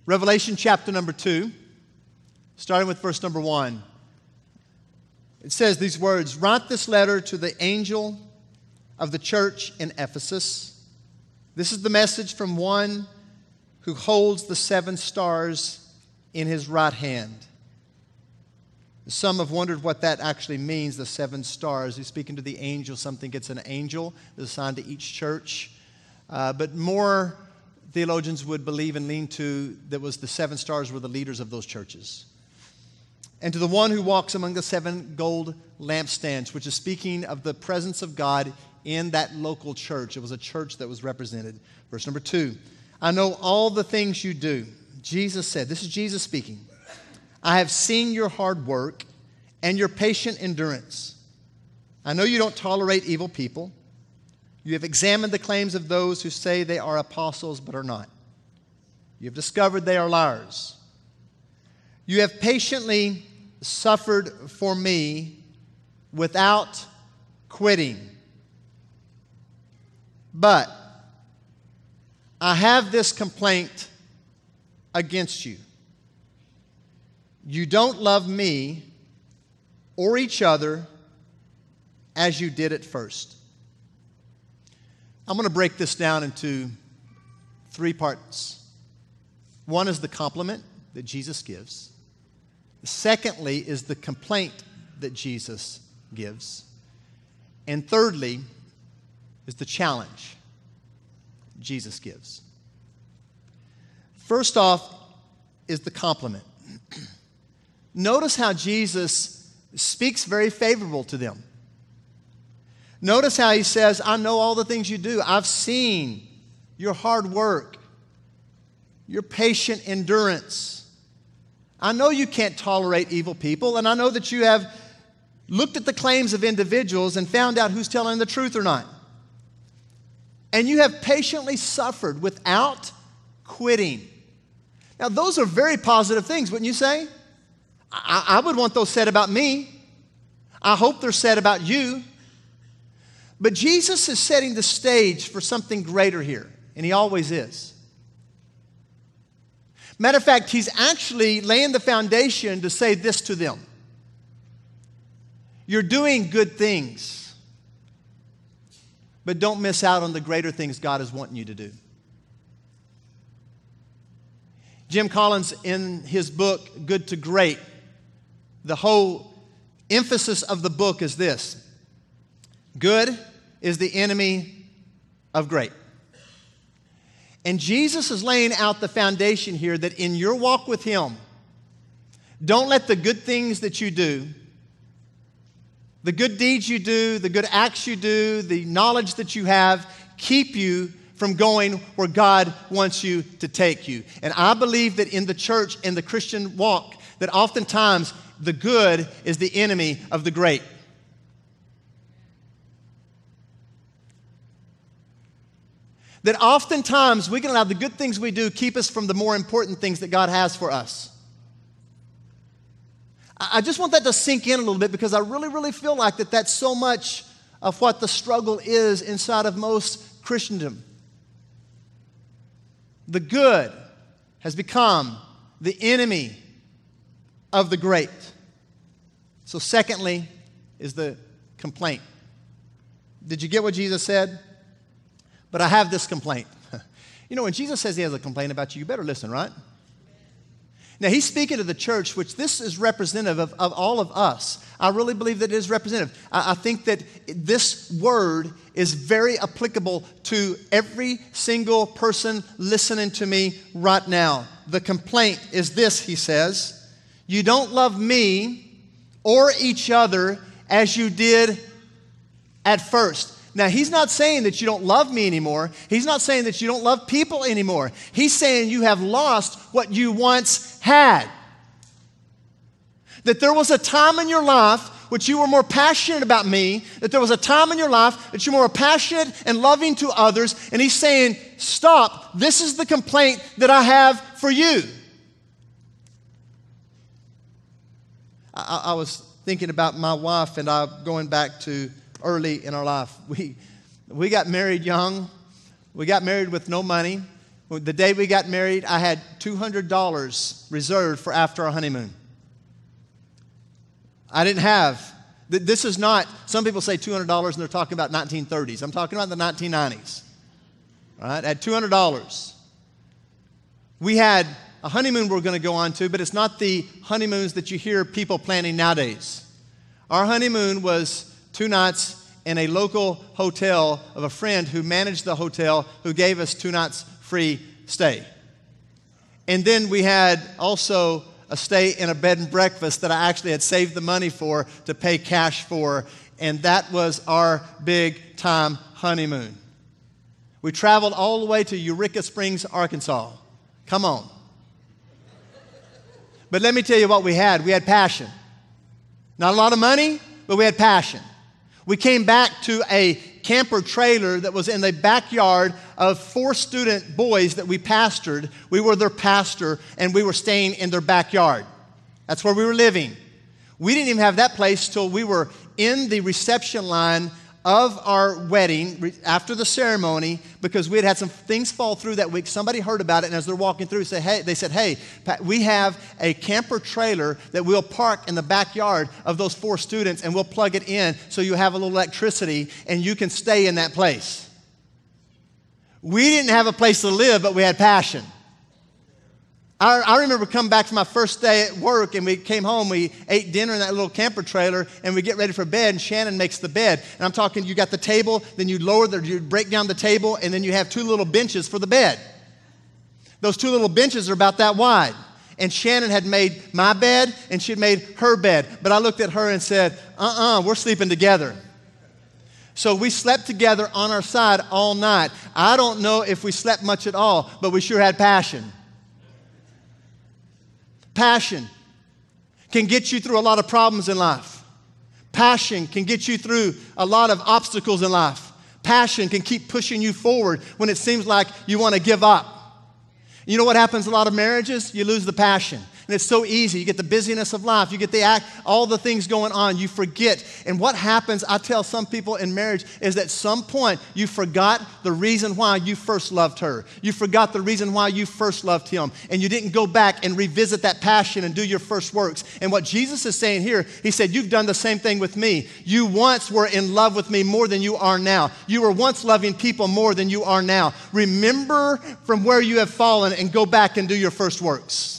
Revelation chapter number 2, starting with verse number 1. It says these words, "Write this letter to the angel of the church in Ephesus. This is the message from one who holds the 7 stars in his right hand." Some have wondered what that actually means, the 7 stars. He's speaking to the angel. Some think it's an angel that's assigned to each church. But more theologians would believe and lean to that was the 7 stars were the leaders of those churches. "And to the one who walks among the 7 gold lampstands," which is speaking of the presence of God in that local church. It was a church that was represented. Verse number 2, "I know all the things you do." Jesus said, this is Jesus speaking, "I have seen your hard work and your patient endurance. I know you don't tolerate evil people. You have examined the claims of those who say they are apostles but are not. You have discovered they are liars. You have patiently suffered for me without quitting. But I have this complaint against you. You don't love me or each other as you did at first." I'm going to break this down into 3 parts. One is the compliment that Jesus gives. Secondly is the complaint that Jesus gives. And thirdly is the challenge Jesus gives. First off is the compliment. Notice how Jesus speaks very favorable to them. Notice how he says, "I know all the things you do. I've seen your hard work, your patient endurance. I know you can't tolerate evil people, and I know that you have looked at the claims of individuals and found out who's telling the truth or not. And you have patiently suffered without quitting." Now, those are very positive things, wouldn't you say? I would want those said about me. I hope they're said about you. But Jesus is setting the stage for something greater here, and he always is. Matter of fact, he's actually laying the foundation to say this to them. You're doing good things, but don't miss out on the greater things God is wanting you to do. Jim Collins, in his book, Good to Great, the whole emphasis of the book is this: good is the enemy of great. And Jesus is laying out the foundation here that in your walk with him, don't let the good things that you do, the good deeds you do, the good acts you do, the knowledge that you have, keep you from going where God wants you to take you. And I believe that in the church, in the Christian walk, that oftentimes the good is the enemy of the great. That oftentimes we can allow the good things we do keep us from the more important things that God has for us. I just want that to sink in a little bit, because I really feel like that's so much of what the struggle is inside of most Christendom. The good has become the enemy of the great. So secondly is the complaint. Did you get what Jesus said? But I have this complaint. You know, when Jesus says he has a complaint about you, you better listen, right? Now, he's speaking to the church, which this is representative of all of us. I really believe that it is representative. I think that this word is very applicable to every single person listening to me right now. The complaint is this, he says: you don't love me or each other as you did at first. Now, he's not saying that you don't love me anymore. He's not saying that you don't love people anymore. He's saying you have lost what you once had. That there was a time in your life which you were more passionate about me, that there was a time in your life that you were more passionate and loving to others, and he's saying, stop, this is the complaint that I have for you. I was thinking about my wife and I going back to early in our life. We got married young. We got married with no money. The day we got married, I had $200 reserved for after our honeymoon. I didn't have, this is not, some people say $200 and they're talking about 1930s. I'm talking about the 1990s. All right, I had $200. We had a honeymoon we're going to go on to, but it's not the honeymoons that you hear people planning nowadays. Our honeymoon was 2 nights in a local hotel of a friend who managed the hotel, who gave us 2 nights free stay. And then we had also a stay in a bed and breakfast that I actually had saved the money for to pay cash for, and that was our big time honeymoon. We traveled all the way to Eureka Springs, Arkansas. Come on. But let me tell you what we had. We had passion. Not a lot of money, but we had passion. We came back to a camper trailer that was in the backyard of 4 student boys that we pastored. We were their pastor, and we were staying in their backyard. That's where we were living. We didn't even have that place till we were in the reception line of our wedding after the ceremony, because we had some things fall through that week. Somebody heard about it, and as they're walking through, they said, hey, we have a camper trailer that we'll park in the backyard of those 4 students, and we'll plug it in so you have a little electricity, and you can stay in that place. We didn't have a place to live, but we had passion. I remember coming back from my first day at work, and we came home, we ate dinner in that little camper trailer, and we get ready for bed, and Shannon makes the bed. And I'm talking, you got the table, then you you break down the table, and then you have 2 little benches for the bed. Those 2 little benches are about that wide. And Shannon had made my bed, and she had made her bed. But I looked at her and said, we're sleeping together. So we slept together on our side all night. I don't know if we slept much at all, but we sure had passion. Passion can get you through a lot of problems in life. Passion can get you through a lot of obstacles in life. Passion can keep pushing you forward when it seems like you want to give up. You know what happens in a lot of marriages? You lose the passion. And it's so easy. You get the busyness of life. You get all the things going on. You forget. And what happens, I tell some people in marriage, is at some point you forgot the reason why you first loved her. You forgot the reason why you first loved him. And you didn't go back and revisit that passion and do your first works. And what Jesus is saying here, he said, you've done the same thing with me. You once were in love with me more than you are now. You were once loving people more than you are now. Remember from where you have fallen and go back and do your first works.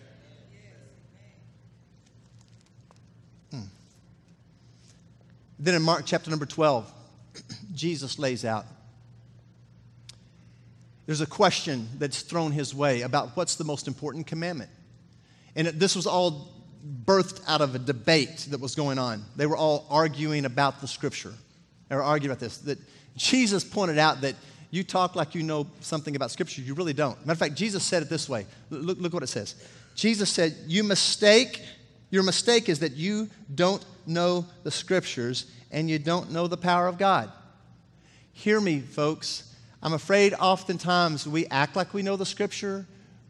Then in Mark chapter number 12, Jesus lays out. There's a question that's thrown his way about what's the most important commandment. And this was all birthed out of a debate that was going on. They were all arguing about the scripture. They were arguing about this. That Jesus pointed out that you talk like you know something about scripture. You really don't. Matter of fact, Jesus said it this way. Look what it says. Jesus said, your mistake is that you don't know the scriptures and you don't know the power of God. Hear me, folks. I'm afraid oftentimes we act like we know the scripture.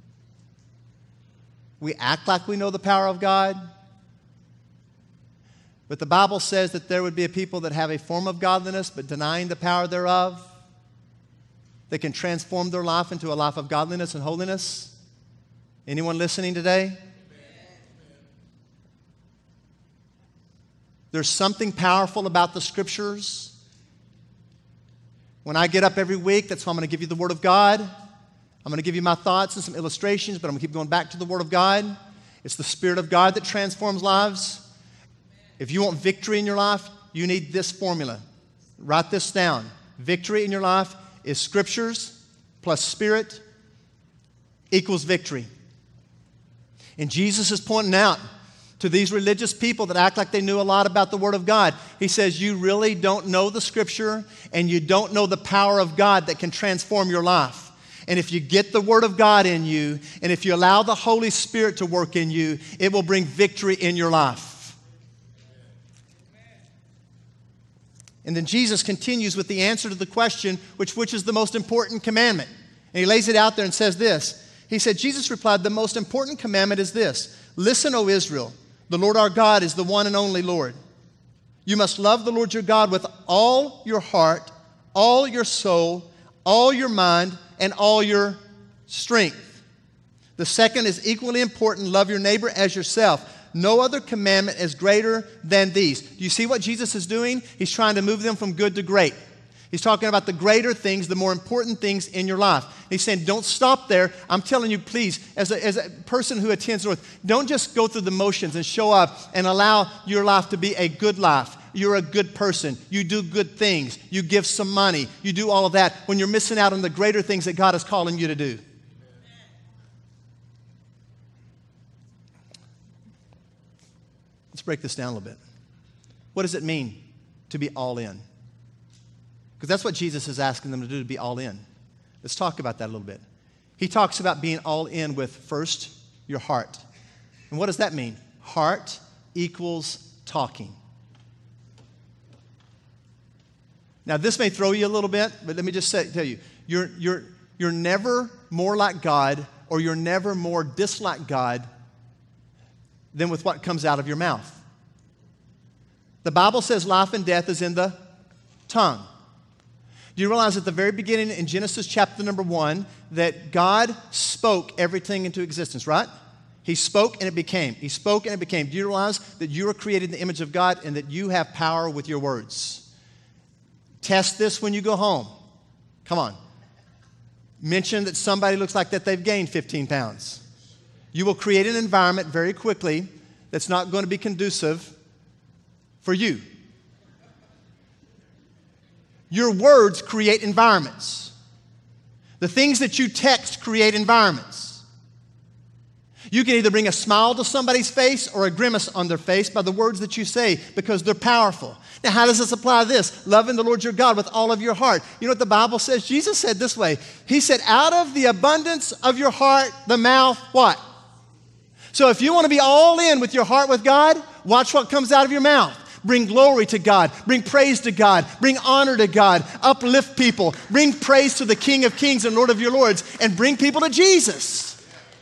We act like we know the power of God. But the Bible says that there would be a people that have a form of godliness but denying the power thereof, that can transform their life into a life of godliness and holiness. Anyone listening today? There's something powerful about the scriptures. When I get up every week, that's why I'm going to give you the Word of God. I'm going to give you my thoughts and some illustrations, but I'm going to keep going back to the Word of God. It's the Spirit of God that transforms lives. If you want victory in your life, you need this formula. Write this down. Victory in your life is scriptures plus Spirit equals victory. And Jesus is pointing out to these religious people that act like they knew a lot about the Word of God. He says, you really don't know the Scripture, and you don't know the power of God that can transform your life. And if you get the Word of God in you, and if you allow the Holy Spirit to work in you, it will bring victory in your life. And then Jesus continues with the answer to the question, which is the most important commandment. And he lays it out there and says this. He said, Jesus replied, the most important commandment is this. Listen, O Israel. The Lord our God is the one and only Lord. You must love the Lord your God with all your heart, all your soul, all your mind, and all your strength. The second is equally important, love your neighbor as yourself. No other commandment is greater than these. Do you see what Jesus is doing? He's trying to move them from good to great. He's talking about the greater things, the more important things in your life. He's saying, don't stop there. I'm telling you, please, as a person who attends North, don't just go through the motions and show up and allow your life to be a good life. You're a good person. You do good things. You give some money. You do all of that when you're missing out on the greater things that God is calling you to do. Let's break this down a little bit. What does it mean to be all in? Because that's what Jesus is asking them to do, to be all in. Let's talk about that a little bit. He talks about being all in with, first, your heart. And what does that mean? Heart equals talking. Now, this may throw you a little bit, but let me just tell you, you're never more like God or you're never more dislike God than with what comes out of your mouth. The Bible says life and death is in the tongue. Do you realize at the very beginning in Genesis chapter number 1 that God spoke everything into existence, right? He spoke and it became. He spoke and it became. Do you realize that you are created in the image of God and that you have power with your words? Test this when you go home. Come on. Mention that somebody looks like that they've gained 15 pounds. You will create an environment very quickly that's not going to be conducive for you. Your words create environments. The things that you text create environments. You can either bring a smile to somebody's face or a grimace on their face by the words that you say because they're powerful. Now, how does this apply to this? Loving the Lord your God with all of your heart. You know what the Bible says? Jesus said this way. He said, out of the abundance of your heart, the mouth, what? So if you want to be all in with your heart with God, watch what comes out of your mouth. Bring glory to God. Bring praise to God. Bring honor to God. Uplift people. Bring praise to the King of Kings and Lord of your Lords. And bring people to Jesus.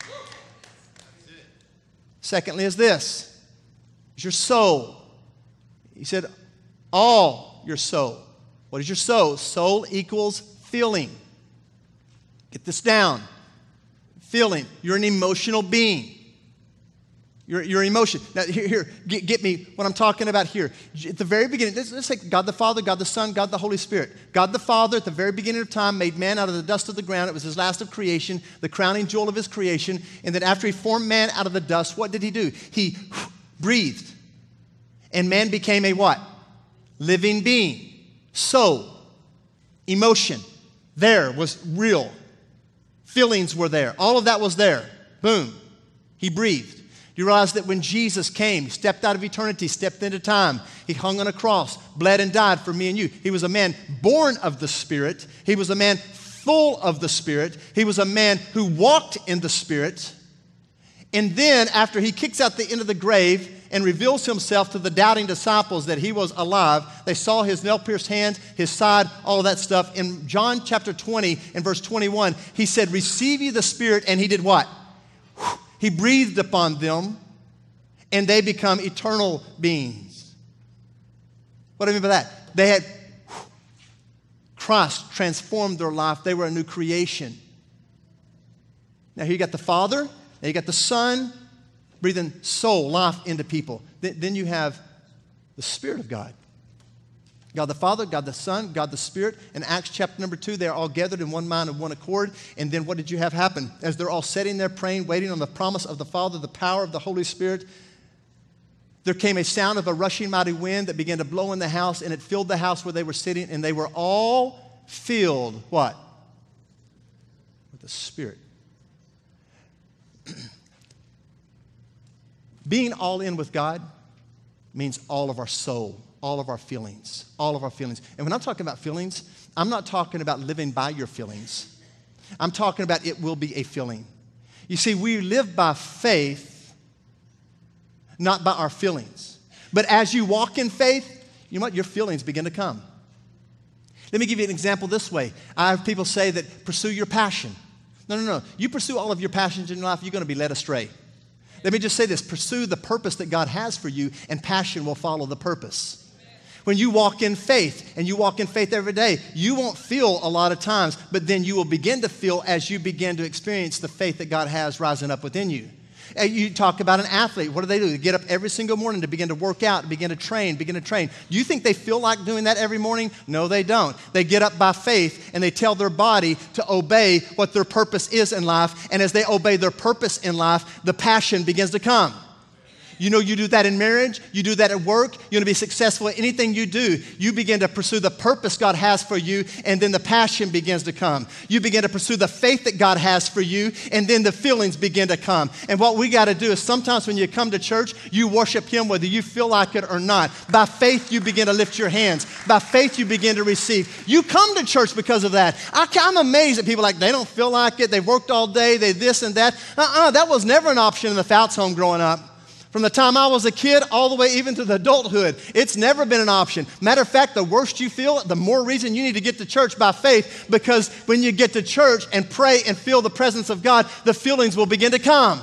Secondly is this. Is your soul. He said, all your soul. What is your soul? Soul equals feeling. Get this down. Feeling. You're an emotional being. Your emotion. Now, here, get me what I'm talking about here. At the very beginning, let's take God the Father, God the Son, God the Holy Spirit. God the Father, at the very beginning of time, made man out of the dust of the ground. It was his last of creation, the crowning jewel of his creation. And then after he formed man out of the dust, what did he do? He breathed. And man became a what? Living being. Soul. Emotion. There was real. Feelings were there. All of that was there. Boom. He breathed. You realize that when Jesus came, he stepped out of eternity, stepped into time. He hung on a cross, bled and died for me and you. He was a man born of the Spirit. He was a man full of the Spirit. He was a man who walked in the Spirit. And then after he kicks out the end of the grave and reveals himself to the doubting disciples that he was alive, they saw his nail-pierced hands, his side, all of that stuff. In John chapter 20 and verse 21, he said, receive ye the Spirit, and he did what? He breathed upon them, and they become eternal beings. What do I mean by that? They had Christ transformed their life. They were a new creation. Now here you got the Father, now you got the Son, breathing soul, life into people. Then you have the Spirit of God. God the Father, God the Son, God the Spirit. In Acts chapter number 2, they're all gathered in one mind and one accord. And then what did you have happen? As they're all sitting there praying, waiting on the promise of the Father, the power of the Holy Spirit, there came a sound of a rushing mighty wind that began to blow in the house, and it filled the house where they were sitting, and they were all filled, what? With the Spirit. Being all in with God means all of our soul. All of our feelings, all of our feelings. And when I'm talking about feelings, I'm not talking about living by your feelings. I'm talking about it will be a feeling. You see, we live by faith, not by our feelings. But as you walk in faith, you know what? Your feelings begin to come. Let me give you an example this way. I have people say that pursue your passion. No. You pursue all of your passions in your life, you're going to be led astray. Let me just say this. Pursue the purpose that God has for you, and passion will follow the purpose. When you walk in faith, and you walk in faith every day, you won't feel a lot of times, but then you will begin to feel as you begin to experience the faith that God has rising up within you. You talk about an athlete. What do? They get up every single morning to begin to work out, to begin to train. Do you think they feel like doing that every morning? No, they don't. They get up by faith, and they tell their body to obey what their purpose is in life. And as they obey their purpose in life, the passion begins to come. You know, you do that in marriage, you do that at work, you want to be successful at anything you do. You begin to pursue the purpose God has for you, and then the passion begins to come. You begin to pursue the faith that God has for you, and then the feelings begin to come. And what we got to do is sometimes when you come to church, you worship Him whether you feel like it or not. By faith, you begin to lift your hands. By faith, you begin to receive. You come to church because of that. I'm amazed at people like, they don't feel like it, they worked all day, they this and that. That was never an option in the Fouts home growing up. From the time I was a kid all the way even to the adulthood, it's never been an option. Matter of fact, the worse you feel, the more reason you need to get to church by faith, because when you get to church and pray and feel the presence of God, the feelings will begin to come.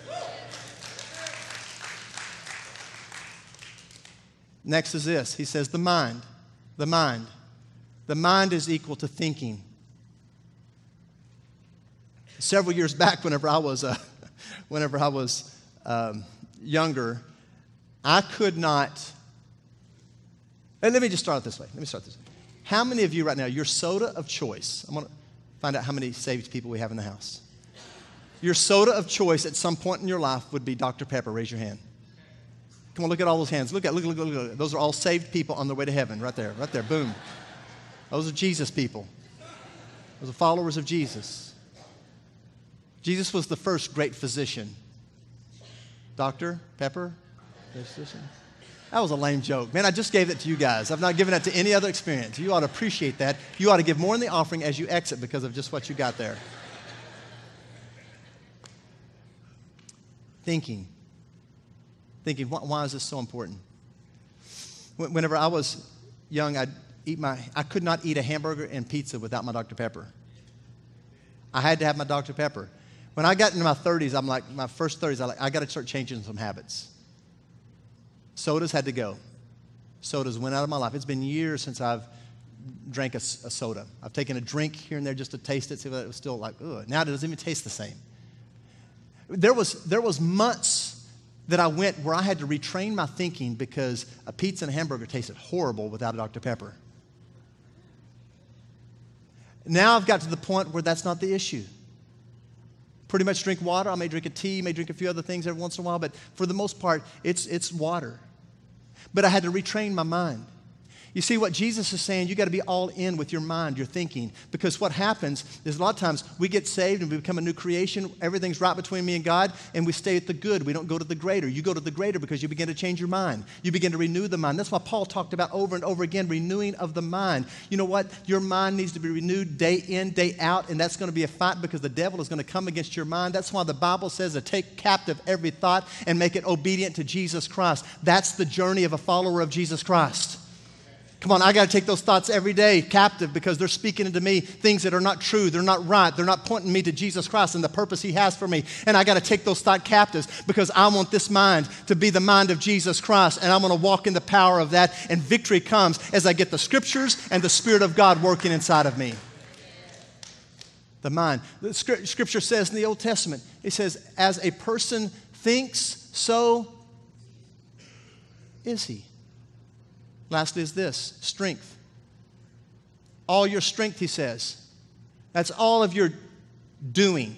Next is this. He says the mind. The mind. The mind is equal to thinking. Several years back, whenever I was younger, I could not. Let me just start this way. How many of you right now, your soda of choice, I'm going to find out how many saved people we have in the house. Your soda of choice at some point in your life would be Dr. Pepper. Raise your hand. Come on, look at all those hands. Look. Those are all saved people on their way to heaven. Right there, boom. Those are Jesus people. Those are followers of Jesus. Jesus was the first great physician. Dr. Pepper? That was a lame joke. Man, I just gave that to you guys. I've not given that to any other experience. You ought to appreciate that. You ought to give more in the offering as you exit because of just what you got there. Thinking. Why is this so important? Whenever I was young, I could not eat a hamburger and pizza without my Dr. Pepper. I had to have my Dr. Pepper. When I got into my 30s, my first 30s, I got to start changing some habits. Sodas had to go. Sodas went out of my life. It's been years since I've drank a soda. I've taken a drink here and there just to taste it, see if it was still like, ugh. Now it doesn't even taste the same. There was months that I went where I had to retrain my thinking because a pizza and a hamburger tasted horrible without a Dr. Pepper. Now I've got to the point where that's not the issue. Pretty much drink water. I may drink a tea, may drink a few other things every once in a while, but for the most part, it's water. But I had to retrain my mind. You see, what Jesus is saying, you got to be all in with your mind, your thinking. Because what happens is a lot of times we get saved and we become a new creation. Everything's right between me and God, and we stay at the good. We don't go to the greater. You go to the greater because you begin to change your mind. You begin to renew the mind. That's why Paul talked about over and over again, renewing of the mind. You know what? Your mind needs to be renewed day in, day out, and that's going to be a fight because the devil is going to come against your mind. That's why the Bible says to take captive every thought and make it obedient to Jesus Christ. That's the journey of a follower of Jesus Christ. Come on, I got to take those thoughts every day captive because they're speaking into me things that are not true, they're not right, they're not pointing me to Jesus Christ and the purpose He has for me. And I got to take those thought captives because I want this mind to be the mind of Jesus Christ, and I'm going to walk in the power of that, and victory comes as I get the Scriptures and the Spirit of God working inside of me. The mind. The Scripture says in the Old Testament, it says, as a person thinks, so is he. Lastly is this, strength. All your strength, he says. That's all of your doing.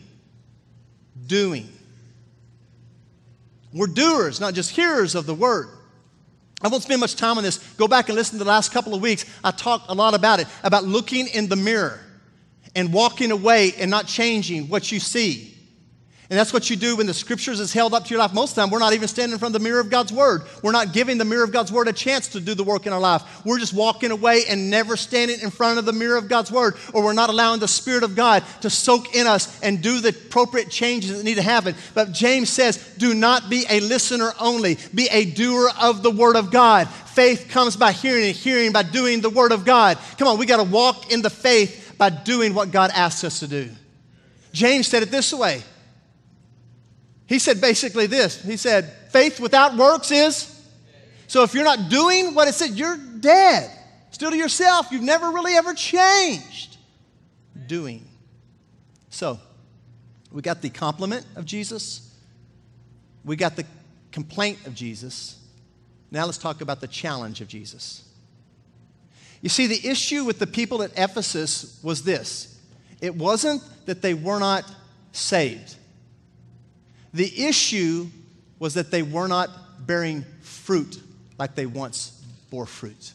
We're doers, not just hearers of the word. I won't spend much time on this. Go back and listen to the last couple of weeks. I talked a lot about it, about looking in the mirror and walking away and not changing what you see. And that's what you do when the Scriptures is held up to your life. Most of the time, we're not even standing in front of the mirror of God's Word. We're not giving the mirror of God's Word a chance to do the work in our life. We're just walking away and never standing in front of the mirror of God's Word. Or we're not allowing the Spirit of God to soak in us and do the appropriate changes that need to happen. But James says, do not be a listener only. Be a doer of the Word of God. Faith comes by hearing, and hearing by doing the Word of God. Come on, we got to walk in the faith by doing what God asks us to do. James said it this way. He said basically this. He said, faith without works is. So if you're not doing what it said, you're dead. Still to yourself. You've never really ever changed. Doing. So, we got the compliment of Jesus. We got the complaint of Jesus. Now let's talk about the challenge of Jesus. You see, the issue with the people at Ephesus was this. It wasn't that they were not saved. The issue was that they were not bearing fruit like they once bore fruit.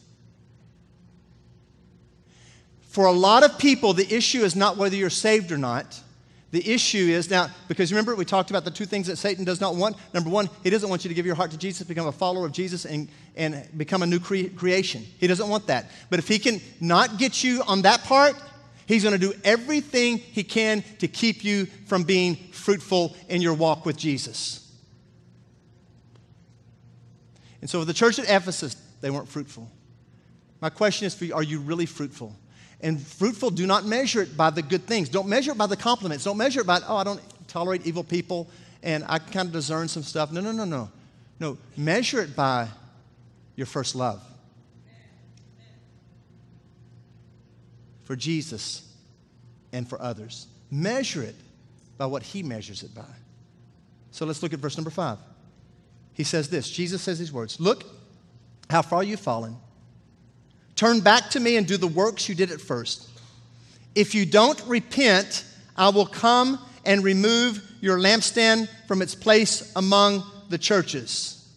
For a lot of people, the issue is not whether you're saved or not. The issue is now, because remember we talked about the two things that Satan does not want. Number one, he doesn't want you to give your heart to Jesus, become a follower of Jesus, and become a new creation. He doesn't want that. But if he can not get you on that part, he's going to do everything he can to keep you from being fruitful in your walk with Jesus. And so for the church at Ephesus, they weren't fruitful. My question is for you, are you really fruitful? And fruitful, do not measure it by the good things. Don't measure it by the compliments. Don't measure it by, I don't tolerate evil people and I can kind of discern some stuff. No. No, measure it by your first love. For Jesus and for others. Measure it by what he measures it by. So let's look at verse number 5. He says this, Jesus says these words, look how far you've fallen. Turn back to me and do the works you did at first. If you don't repent, I will come and remove your lampstand from its place among the churches.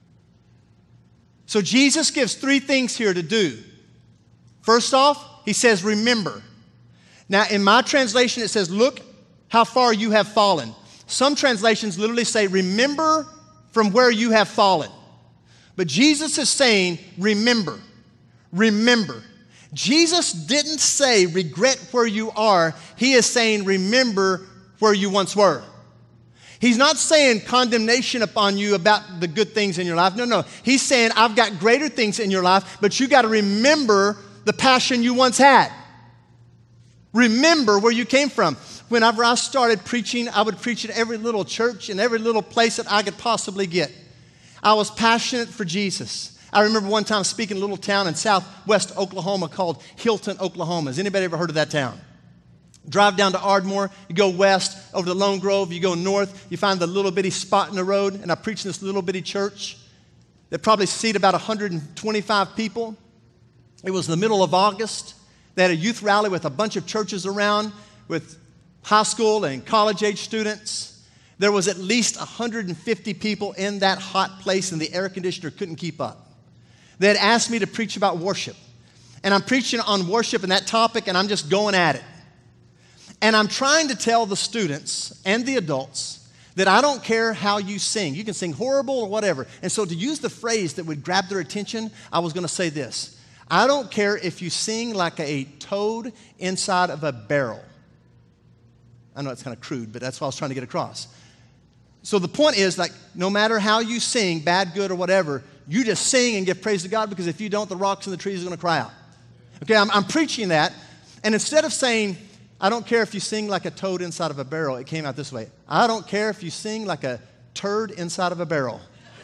So Jesus gives 3 things here to do. First off, he says, remember. Now, in my translation, it says, look how far you have fallen. Some translations literally say, remember from where you have fallen. But Jesus is saying, remember. Remember. Jesus didn't say regret where you are. He is saying remember where you once were. He's not saying condemnation upon you about the good things in your life. No. He's saying I've got greater things in your life, but you got to remember the passion you once had. Remember where you came from. Whenever I started preaching, I would preach at every little church and every little place that I could possibly get. I was passionate for Jesus. I remember one time speaking in a little town in southwest Oklahoma called Hilton, Oklahoma. Has anybody ever heard of that town? Drive down to Ardmore, you go west over to Lone Grove, you go north, you find the little bitty spot in the road, and I preached in this little bitty church that probably seated about 125 people. It was the middle of August. They had a youth rally with a bunch of churches around with high school and college-age students. There was at least 150 people in that hot place, and the air conditioner couldn't keep up. They had asked me to preach about worship. And I'm preaching on worship and that topic, and I'm just going at it. And I'm trying to tell the students and the adults that I don't care how you sing. You can sing horrible or whatever. And so to use the phrase that would grab their attention, I was going to say this. I don't care if you sing like a toad inside of a barrel. I know it's kind of crude, but that's what I was trying to get across. So the point is, like, no matter how you sing, bad, good, or whatever, you just sing and give praise to God, because if you don't, the rocks and the trees are going to cry out. Okay, I'm preaching that, and instead of saying, I don't care if you sing like a toad inside of a barrel, it came out this way. I don't care if you sing like a turd inside of a barrel.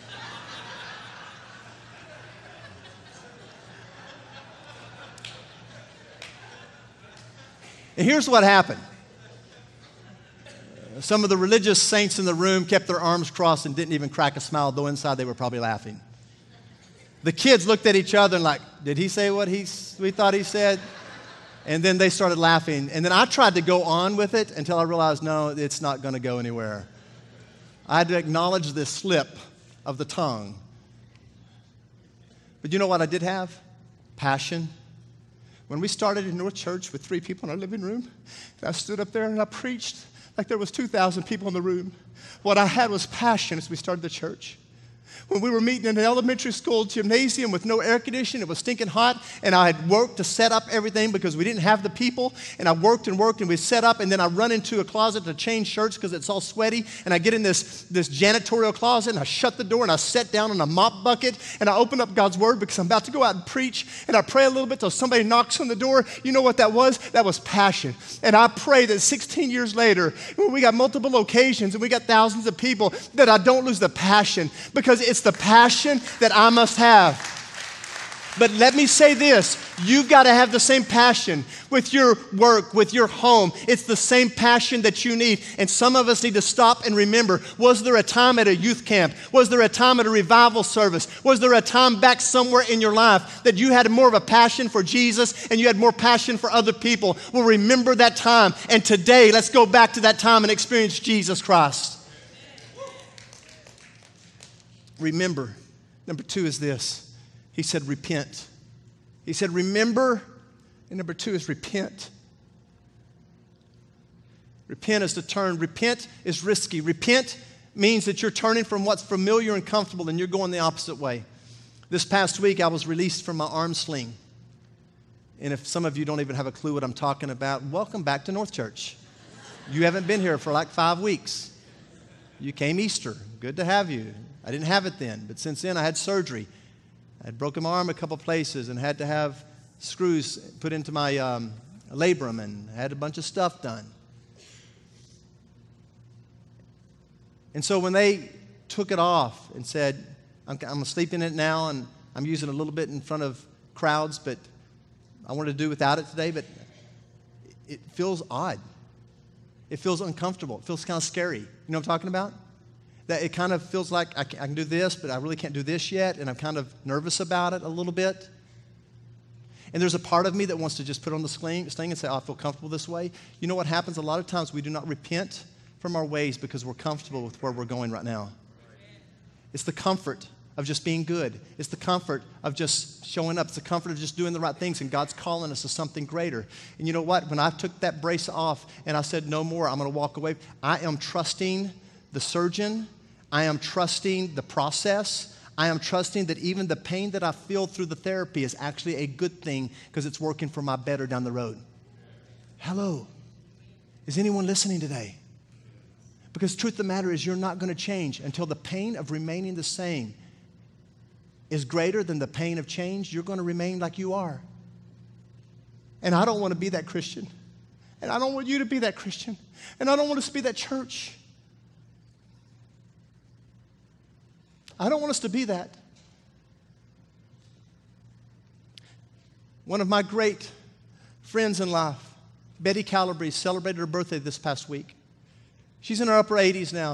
And here's what happened. Some of the religious saints in the room kept their arms crossed and didn't even crack a smile, though inside they were probably laughing. The kids looked at each other and like, did he say what we thought he said? And then they started laughing. And then I tried to go on with it until I realized, no, it's not going to go anywhere. I had to acknowledge this slip of the tongue. But you know what I did have? Passion. When we started in North Church with 3 people in our living room, I stood up there and I preached like there was 2,000 people in the room. What I had was passion as we started the church. When we were meeting in an elementary school gymnasium with no air conditioning, it was stinking hot, and I had worked to set up everything because we didn't have the people, and I worked, and we set up, and then I run into a closet to change shirts because it's all sweaty, and I get in this janitorial closet, and I shut the door, and I sit down on a mop bucket, and I open up God's Word because I'm about to go out and preach, and I pray a little bit till somebody knocks on the door. You know what that was? That was passion. And I pray that 16 years later, when we got multiple occasions, and we got thousands of people, that I don't lose the passion, because it's the passion that I must have. But let me say this, you've got to have the same passion with your work, with your home. It's the same passion that you need. And some of us need to stop and remember, was there a time at a youth camp? Was there a time at a revival service? Was there a time back somewhere in your life that you had more of a passion for Jesus and you had more passion for other people? Well, remember that time. And today, let's go back to that time and experience Jesus Christ. Remember. Number 2 is this. He said, repent. He said, remember. And number 2 is repent. Repent is to turn. Repent is risky. Repent means that you're turning from what's familiar and comfortable and you're going the opposite way. This past week, I was released from my arm sling. And if some of you don't even have a clue what I'm talking about, welcome back to North Church. You haven't been here for like 5 weeks. You came Easter. Good to have you. I didn't have it then, but since then I had surgery. I had broken my arm a couple places and had to have screws put into my labrum and had a bunch of stuff done. And so when they took it off and said, I'm sleeping in it now and I'm using it a little bit in front of crowds, but I wanted to do without it today, but it feels odd. It feels uncomfortable. It feels kind of scary. You know what I'm talking about? That it kind of feels like I can do this, but I really can't do this yet, and I'm kind of nervous about it a little bit. And there's a part of me that wants to just put on the sling and say, oh, I feel comfortable this way. You know what happens? A lot of times we do not repent from our ways because we're comfortable with where we're going right now. It's the comfort of just being good. It's the comfort of just showing up. It's the comfort of just doing the right things, and God's calling us to something greater. And you know what? When I took that brace off and I said, no more, I'm going to walk away, I am trusting the surgeon. I am trusting the process. I am trusting that even the pain that I feel through the therapy is actually a good thing because it's working for my better down the road. Hello. Is anyone listening today? Because the truth of the matter is you're not going to change until the pain of remaining the same is greater than the pain of change. You're going to remain like you are. And I don't want to be that Christian. And I don't want you to be that Christian. And I don't want us to be that church. I don't want us to be that. One of my great friends in life, Betty Calabrese, celebrated her birthday this past week. She's in her upper 80s now.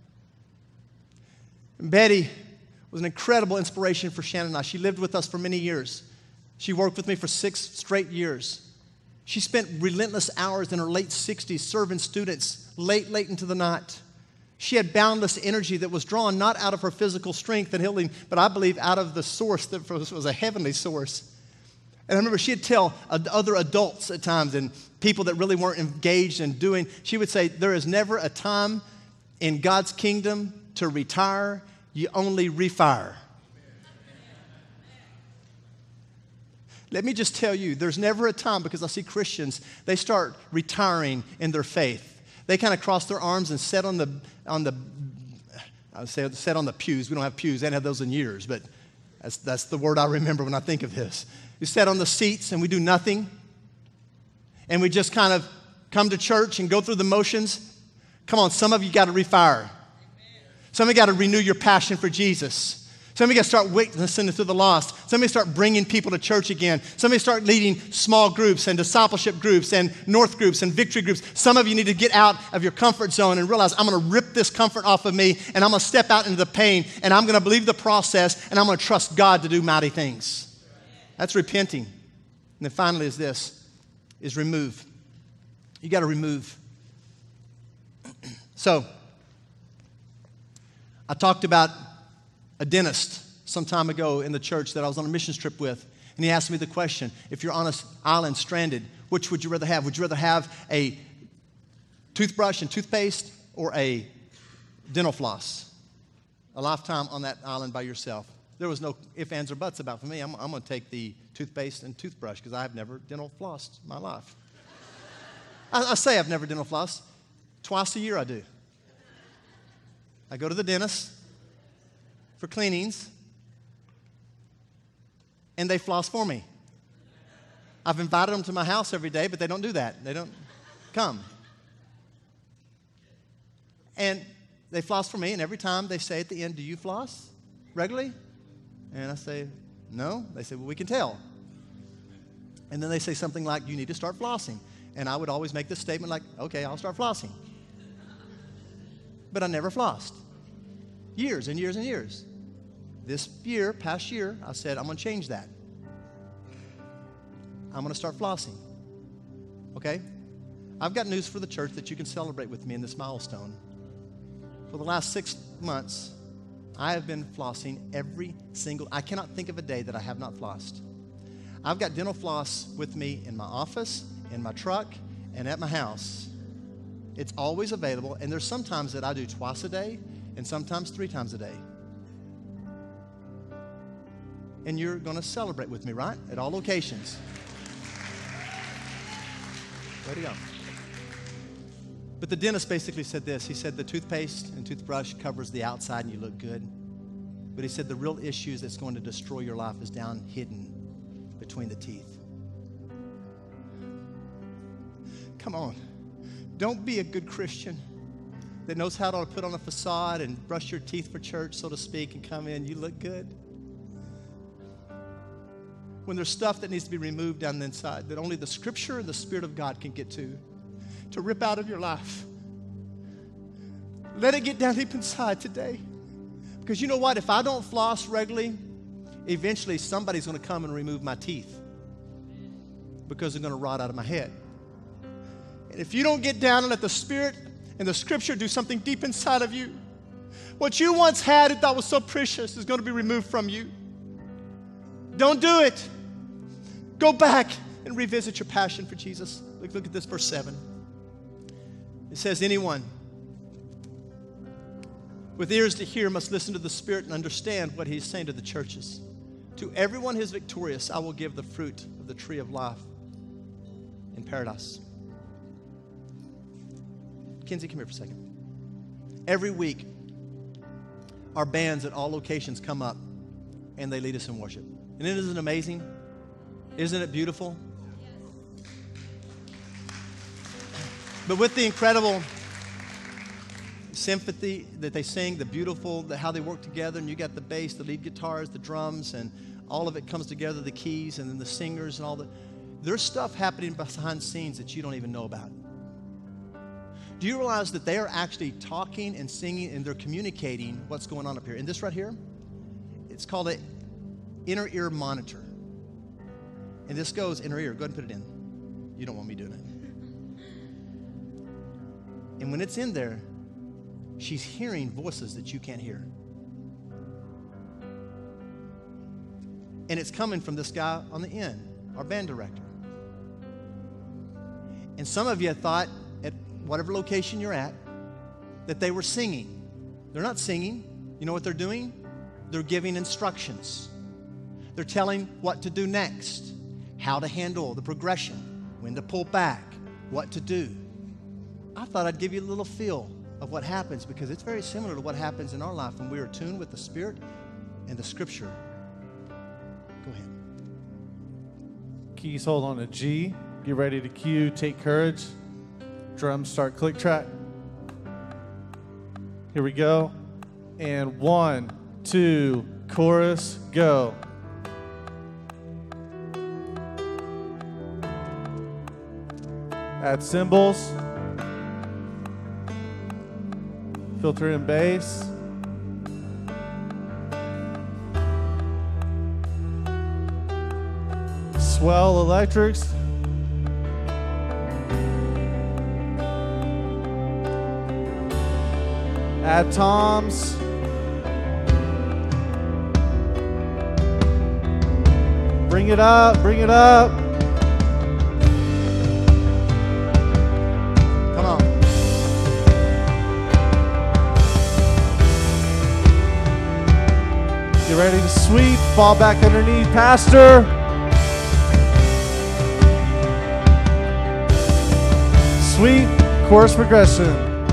And Betty was an incredible inspiration for Shannon and I. She lived with us for many years. She worked with me for 6 straight years. She spent relentless hours in her late 60s serving students late into the night. She had boundless energy that was drawn not out of her physical strength and healing, but I believe out of the source that was a heavenly source. And I remember she'd tell other adults at times and people that really weren't engaged in doing, she would say, there is never a time in God's kingdom to retire, you only refire. Let me just tell you, there's never a time, because I see Christians, they start retiring in their faith. They kind of cross their arms and sit on the pews. We don't have pews. I haven't had those in years, but that's the word I remember when I think of this. We sit on the seats and we do nothing. And we just kind of come to church and go through the motions. Come on, some of you got to refire. Some of you got to renew your passion for Jesus. Some of you got to start witnessing to the lost. Some of you start bringing people to church again. Some of you start leading small groups and discipleship groups and North groups and victory groups. Some of you need to get out of your comfort zone and realize I'm going to rip this comfort off of me and I'm going to step out into the pain and I'm going to believe the process and I'm going to trust God to do mighty things. That's repenting. And then finally is remove. You got to remove. So, I talked about a dentist some time ago in the church that I was on a missions trip with, and he asked me the question, if you're on an island stranded, which would you rather have? Would you rather have a toothbrush and toothpaste or a dental floss? A lifetime on that island by yourself. There was no ifs, ands, or buts about it for me. I'm going to take the toothpaste and toothbrush because I've never dental flossed in my life. I say I've never dental flossed. Twice a year I do. I go to the dentist for cleanings, and they floss for me. I've invited them to my house every day, but they don't do that. They don't come. And they floss for me, and every time they say at the end, do you floss regularly? And I say, No? They say, well, we can tell. And then they say something like, you need to start flossing. And I would always make this statement like, okay, I'll start flossing. But I never flossed. Years and years and years. This year, past year, I said, I'm going to change that. I'm going to start flossing. Okay? I've got news for the church that you can celebrate with me in this milestone. For the last 6 months, I have been flossing I cannot think of a day that I have not flossed. I've got dental floss with me in my office, in my truck, and at my house. It's always available, and there's sometimes that I do twice a day, and sometimes 3 times a day. And you're going to celebrate with me, right? At all locations. Way to go. But the dentist basically said this. He said the toothpaste and toothbrush covers the outside and you look good. But he said the real issue that's going to destroy your life is down hidden between the teeth. Come on. Don't be a good Christian that knows how to put on a facade and brush your teeth for church, so to speak, and come in. You look good. When there's stuff that needs to be removed down the inside that only the Scripture and the Spirit of God can get to rip out of your life. Let it get down deep inside today. Because you know what? If I don't floss regularly, eventually somebody's going to come and remove my teeth because they're going to rot out of my head. And if you don't get down and let the Spirit and the Scripture do something deep inside of you, what you once had and thought was so precious is going to be removed from you. Don't do it. Go back and revisit your passion for Jesus. Look at this, verse 7. It says, anyone with ears to hear must listen to the Spirit and understand what he's saying to the churches. To everyone who is victorious, I will give the fruit of the tree of life in paradise. Kenzie, come here for a second. Every week, our bands at all locations come up and they lead us in worship. And isn't it amazing? Isn't it beautiful? But with the incredible sympathy that they sing, the beautiful, how they work together, and you got the bass, the lead guitars, the drums, and all of it comes together, the keys, and then the singers and all that. There's stuff happening behind the scenes that you don't even know about. Do you realize that they are actually talking and singing and they're communicating what's going on up here? And this right here, it's called an inner ear monitor. And this goes inner ear. Go ahead and put it in. You don't want me doing it. And when it's in there, she's hearing voices that you can't hear. And it's coming from this guy on the end, our band director. And some of you thought at whatever location you're at that they were singing. They're not singing. You know what they're doing? They're giving instructions. They're telling what to do next, how to handle the progression, when to pull back, what to do. I thought I'd give you a little feel of what happens because it's very similar to what happens in our life when we are tuned with the Spirit and the Scripture. Go ahead. Keys hold on a G. Get ready to cue. Take courage. Drums start click track. Here we go. And 1, 2, chorus, go. Add cymbals. Filter in bass. Swell electrics. Add toms. Bring it up, bring it up. Come on. Get ready to sweep, fall back underneath, pastor. Sweep, chorus progression.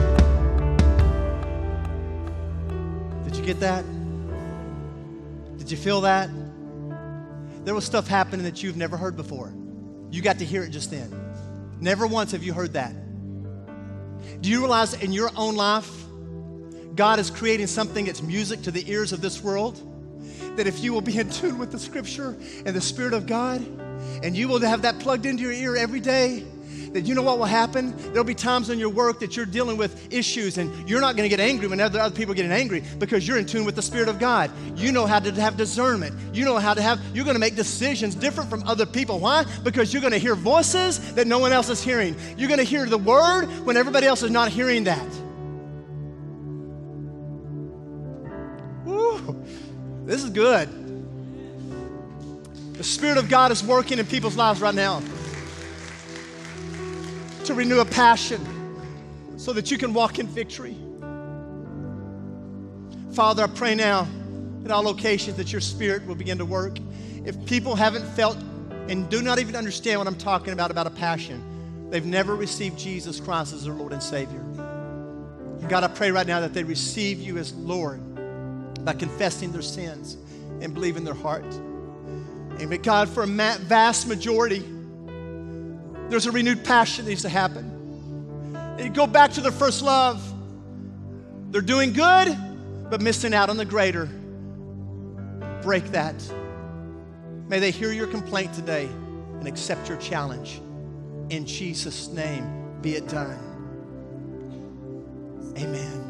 Did you get that? Did you feel that? There was stuff happening that you've never heard before. You got to hear it just then. Never once have you heard that. Do you realize that in your own life, God is creating something that's music to the ears of this world? that if you will be in tune with the Scripture and the Spirit of God, and you will have that plugged into your ear every day, that you know what will happen? There'll be times in your work that you're dealing with issues, and you're not going to get angry when other people are getting angry because you're in tune with the Spirit of God. You know how to have discernment. You know how to you're going to make decisions different from other people. Why? Because you're going to hear voices that no one else is hearing. You're going to hear the Word when everybody else is not hearing that. Woo, this is good. The Spirit of God is working in people's lives right now to renew a passion so that you can walk in victory. Father, I pray now at all locations that your Spirit will begin to work. If people haven't felt and do not even understand what I'm talking about a passion, they've never received Jesus Christ as their Lord and Savior. God, I pray right now that they receive you as Lord by confessing their sins and believe in their heart. Amen. God, for a vast majority, there's a renewed passion that needs to happen. They go back to their first love. They're doing good, but missing out on the greater. Break that. May they hear your complaint today and accept your challenge. In Jesus' name, be it done. Amen.